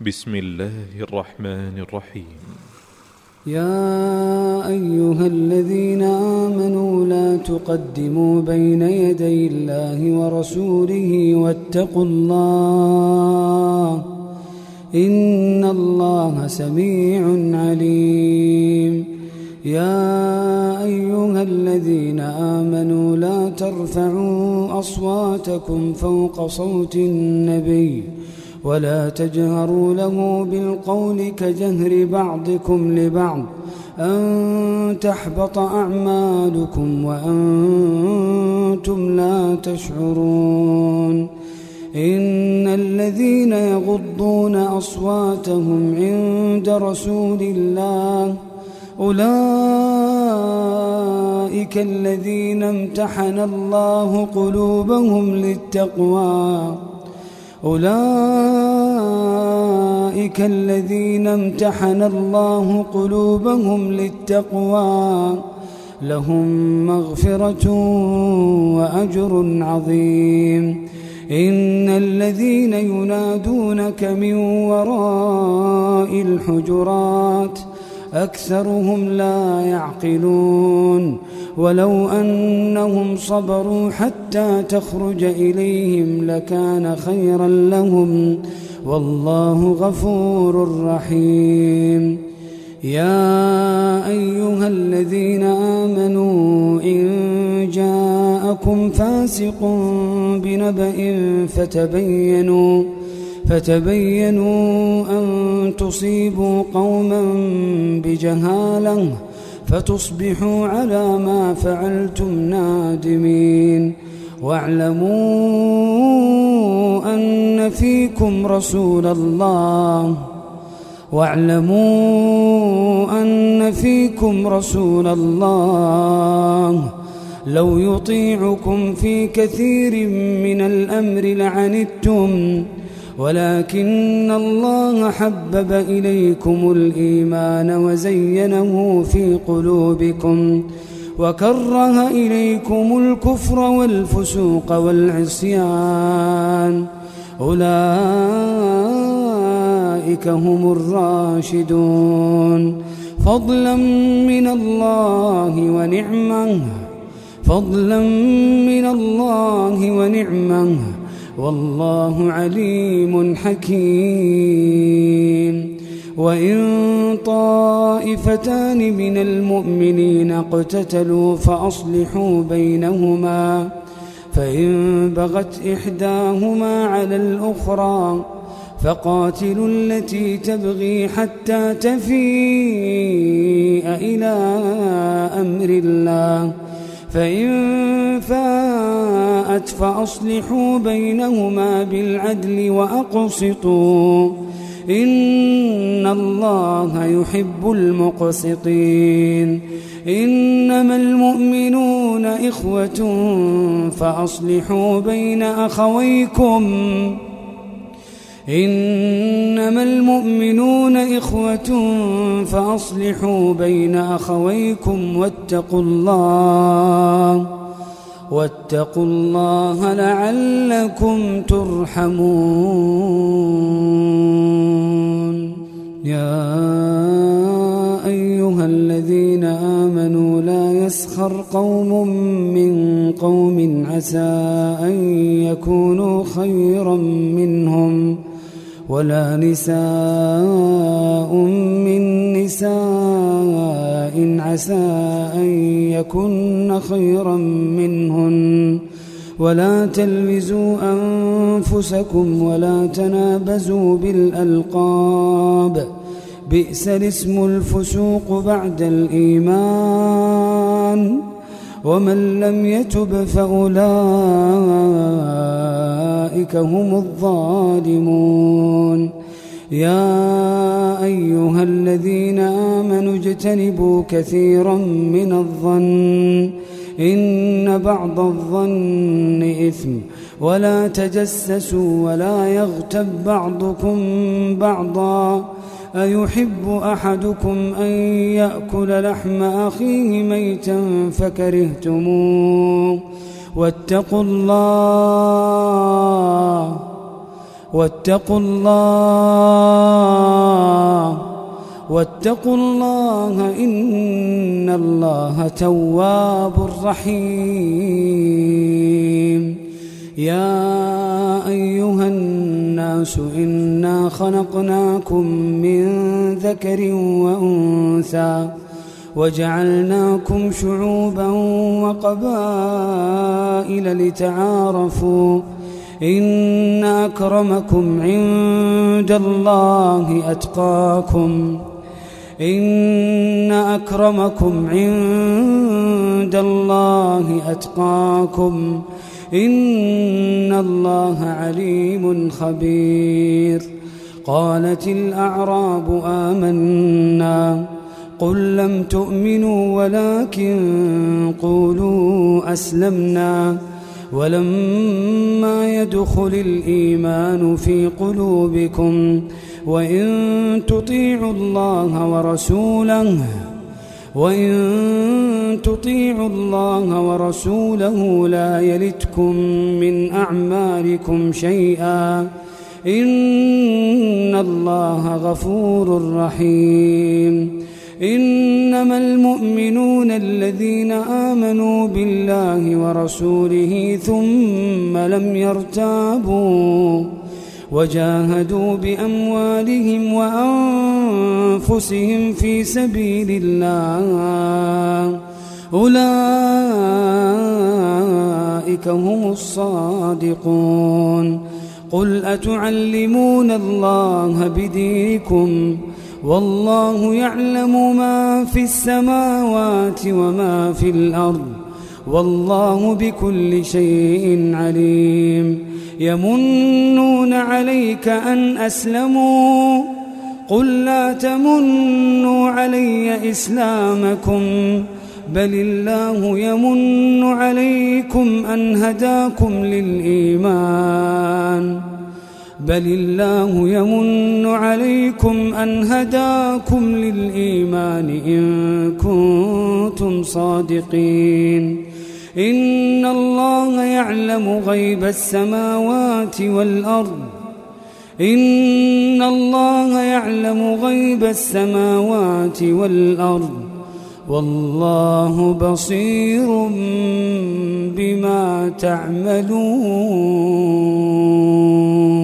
بسم الله الرحمن الرحيم. يا أيها الذين آمنوا لا تقدموا بين يدي الله ورسوله واتقوا الله إن الله سميع عليم. يا أيها الذين آمنوا لا ترفعوا أصواتكم فوق صوت النبي ولا تجهروا له بالقول كجهر بعضكم لبعض أن تحبط أعمالكم وأنتم لا تشعرون. إن الذين يغضون أصواتهم عند رسول الله أولئك الذين امتحن الله قلوبهم للتقوى أولئك الذين امتحن الله قلوبهم للتقوى لهم مغفرة وأجر عظيم. إن الذين ينادونك من وراء الحجرات أكثرهم لا يعقلون ولو أنهم صبروا حتى تخرج إليهم لكان خيرا لهم والله غفور رحيم. يا أيها الذين آمنوا إن جاءكم فاسق بنبأ فتبينوا أن تصيبوا قوما بجهالة فتصبحوا على ما فعلتم نادمين. واعلموا أن فيكم رسول الله لو يطيعكم في كثير من الأمر لعنتم ولكن الله حبب إليكم الإيمان وزينه في قلوبكم وكره إليكم الكفر والفسوق والعصيان أولئك هم الراشدون فضلا من الله ونعمه والله عليم حكيم. وإن طائفتان من المؤمنين اقتتلوا فأصلحوا بينهما فإن بغت إحداهما على الأخرى فقاتلوا التي تبغي حتى تفيء إلى أمر الله فإن فاءت فأصلحوا بينهما بالعدل وأقسطوا إن الله يحب المقسطين. إنما المؤمنون إخوة فأصلحوا بين أخويكم واتقوا الله لعلكم ترحمون. يا أيها الذين آمنوا لا يسخر قوم من قوم عسى أن يكونوا خيرا منهم ولا نساء من نساء عسى أن يكن خيرا منهن ولا تلمزوا أنفسكم ولا تنابزوا بالألقاب بئس الاسم الفسوق بعد الإيمان ومن لم يتب فأولئك هم الظالمون. يا أيها الذين آمنوا اجتنبوا كثيرا من الظن إن بعض الظن إثم ولا تجسسوا ولا يغتب بعضكم بعضا أيحب أحدكم أن يأكل لحم أخيه ميتا فكرهتموه واتقوا واتقوا الله إن الله تواب رحيم. يا أيها الناس إنا خلقناكم من ذكر وأنثى وجعلناكم شعوبا وقبائل لتعارفوا إن أكرمكم عند الله أتقاكم إن الله عليم خبير. قالت الأعراب آمنا قل لم تؤمنوا ولكن قولوا أسلمنا ولما يدخل الإيمان في قلوبكم وإن تطيعوا الله ورسوله لا يلتكم من أعمالكم شيئا إن الله غفور رحيم. إنما المؤمنون الذين آمنوا بالله ورسوله ثم لم يرتابوا وجاهدوا بأموالهم وأنفسهم في سبيل الله أولئك هم الصادقون. قل أتعلمون الله بدينكم والله يعلم ما في السماوات وما في الأرض والله بكل شيء عليم. يمنون عليك أن أسلموا قل لا تمنوا علي إسلامكم بل الله يمن عليكم أن هداكم للإيمان إن كنتم صادقين. إن الله يعلم غيب السماوات والأرض والله بصير بما تعملون.